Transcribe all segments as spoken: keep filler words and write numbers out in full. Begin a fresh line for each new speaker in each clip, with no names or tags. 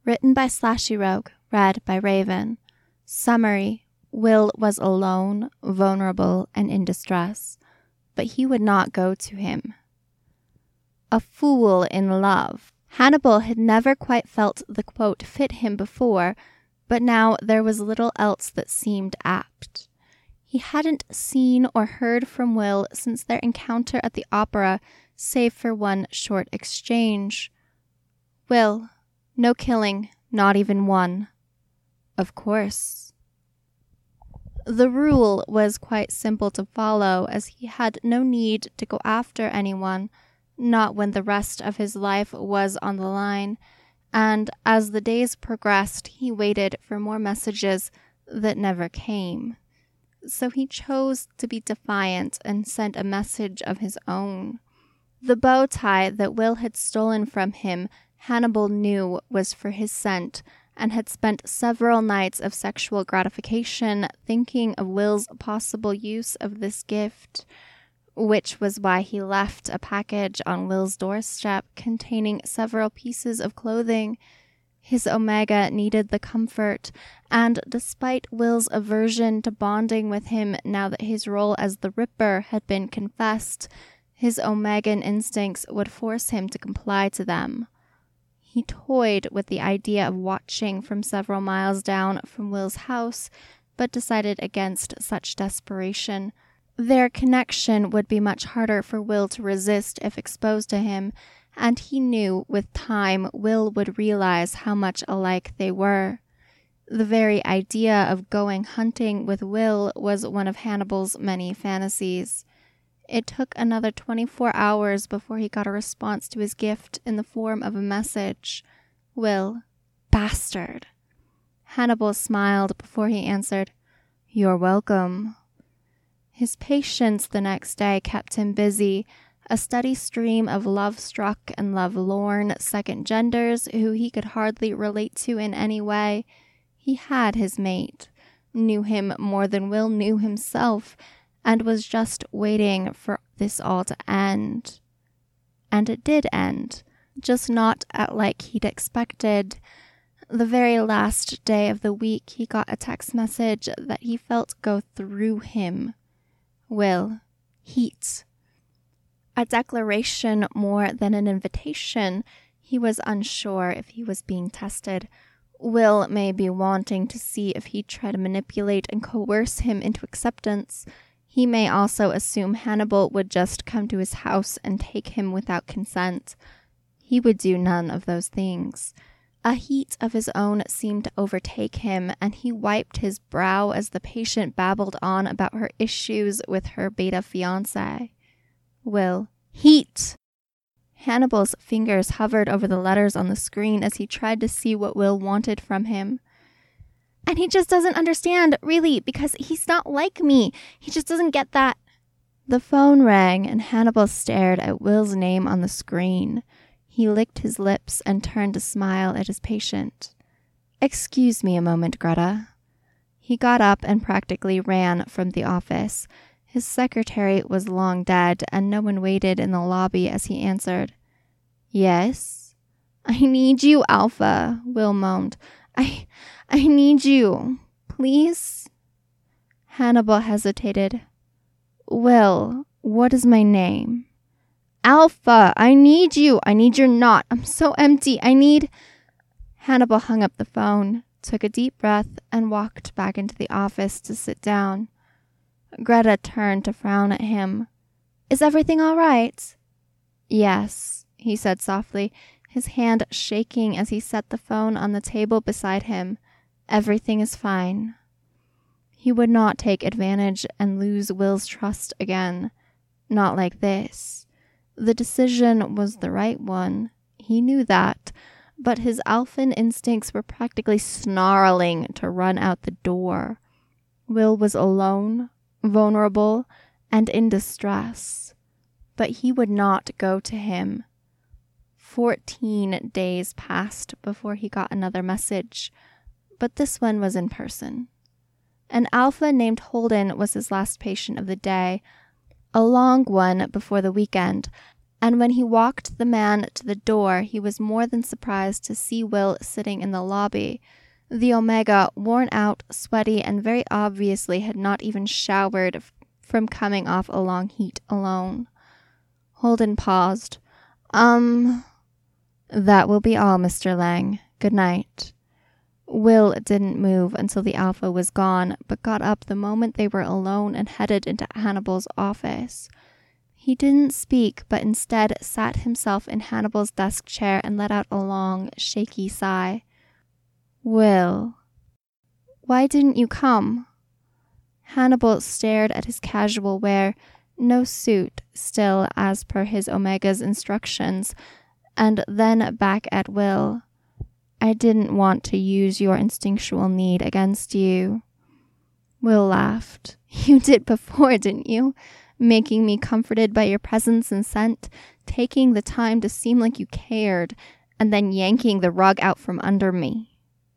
Written by Slashy Rogue, read by Raven. Summary: Will was alone, vulnerable, and in distress, but he would not go to him. A fool in love. Hannibal had never quite felt the quote fit him before, but now there was little else that seemed apt. He hadn't seen or heard from Will since their encounter at the opera, save for one short exchange. Will, no killing, not even one. Of course. The rule was quite simple to follow, as he had no need to go after anyone, not when the rest of his life was on the line, and as the days progressed, he waited for more messages that never came. So he chose to be defiant and sent a message of his own. The bow tie that Will had stolen from him, Hannibal knew was for his scent, and had spent several nights of sexual gratification thinking of Will's possible use of this gift, which was why he left a package on Will's doorstep containing several pieces of clothing. His Omega needed the comfort, and despite Will's aversion to bonding with him now that his role as the Ripper had been confessed, his Omegan instincts would force him to comply to them. He toyed with the idea of watching from several miles down from Will's house, but decided against such desperation. Their connection would be much harder for Will to resist if exposed to him, and he knew with time Will would realize how much alike they were. The very idea of going hunting with Will was one of Hannibal's many fantasies. It took another twenty-four hours before he got a response to his gift in the form of a message. Will, bastard. Hannibal smiled before he answered, "You're welcome." His patience the next day kept him busy, a steady stream of love-struck and love-lorn second genders who he could hardly relate to in any way. He had his mate, knew him more than Will knew himself, and was just waiting for this all to end. And it did end, just not at like he'd expected. The very last day of the week, he got a text message that he felt go through him. Will, heat. A declaration more than an invitation. He was unsure if he was being tested. Will may be wanting to see if he'd try to manipulate and coerce him into acceptance. He may also assume Hannibal would just come to his house and take him without consent. He would do none of those things. A heat of his own seemed to overtake him, and he wiped his brow as the patient babbled on about her issues with her beta fiancé. Will, heat! Hannibal's fingers hovered over the letters on the screen as he tried to see what Will wanted from him. And he just doesn't understand, really, because he's not like me. He just doesn't get that. The phone rang, and Hannibal stared at Will's name on the screen. He licked his lips and turned to smile at his patient. "Excuse me a moment, Greta." He got up and practically ran from the office. His secretary was long dead, and no one waited in the lobby as he answered. "Yes?" "I need you, Alpha," Will moaned. I... I need you. Please?" Hannibal hesitated. "Will, what is my name?" "Alpha, I need you. I need your knot. I'm so empty. I need..." Hannibal hung up the phone, took a deep breath, and walked back into the office to sit down. Greta turned to frown at him. "Is everything all right?" "Yes," he said softly, his hand shaking as he set the phone on the table beside him. "Everything is fine." He would not take advantage and lose Will's trust again. Not like this. The decision was the right one. He knew that, but his Alphan instincts were practically snarling to run out the door. Will was alone, vulnerable, and in distress, but he would not go to him. Fourteen days passed before he got another message, but this one was in person. An Alpha named Holden was his last patient of the day, a long one before the weekend, And when he walked the man to the door, he was more than surprised to see Will sitting in the lobby. The Omega, worn out, sweaty, and very obviously had not even showered from coming off a long heat alone. Holden paused. Um, that will be all, Mister Lang. Good night. Will didn't move until the Alpha was gone, but got up the moment they were alone and headed into Hannibal's office. He didn't speak, but instead sat himself in Hannibal's desk chair and let out a long, shaky sigh. Will, why didn't you come? Hannibal stared at his casual wear, no suit, still as per his Omega's instructions, and then back at Will. I didn't want to use your instinctual need against you. Will laughed. You did before, didn't you? Making me comforted by your presence and scent, taking the time to seem like you cared, and then yanking the rug out from under me.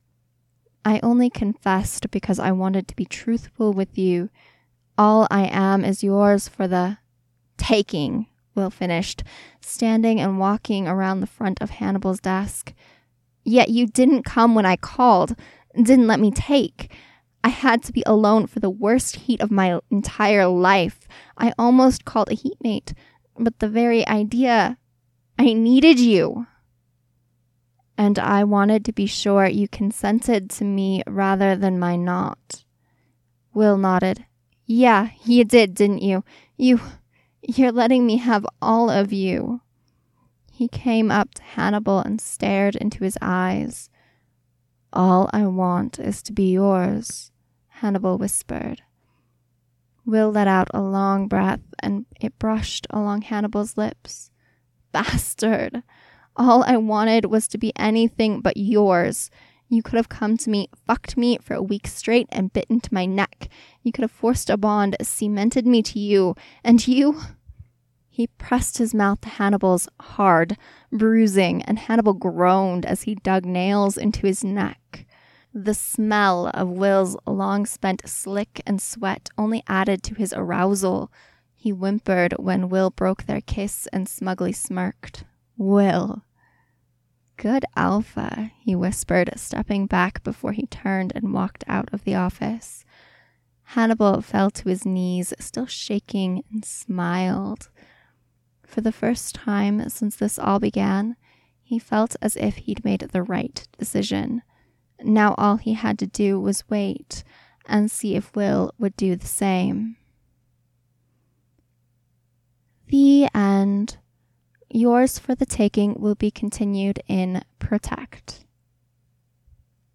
I only confessed because I wanted to be truthful with you. All I am is yours for the taking, Will finished, standing and walking around the front of Hannibal's desk. Yet you didn't come when I called, didn't let me take. I had to be alone for the worst heat of my entire life. I almost called a heatmate, but the very idea, I needed you. And I wanted to be sure you consented to me rather than my not. Will nodded. Yeah, you did, didn't you? You, you're letting me have all of you. He came up to Hannibal and stared into his eyes. All I want is to be yours, Hannibal whispered. Will let out a long breath, and it brushed along Hannibal's lips. Bastard! All I wanted was to be anything but yours. You could have come to me, fucked me for a week straight, and bit into my neck. You could have forced a bond, cemented me to you, and you... He pressed his mouth to Hannibal's hard, bruising, and Hannibal groaned as he dug nails into his neck. The smell of Will's long-spent slick and sweat only added to his arousal. He whimpered when Will broke their kiss and smugly smirked. Will. Good Alpha, he whispered, stepping back before he turned and walked out of the office. Hannibal fell to his knees, still shaking, and smiled. For the first time since this all began, he felt as if he'd made the right decision. Now all he had to do was wait and see if Will would do the same. The end. Yours for the taking will be continued in Protect.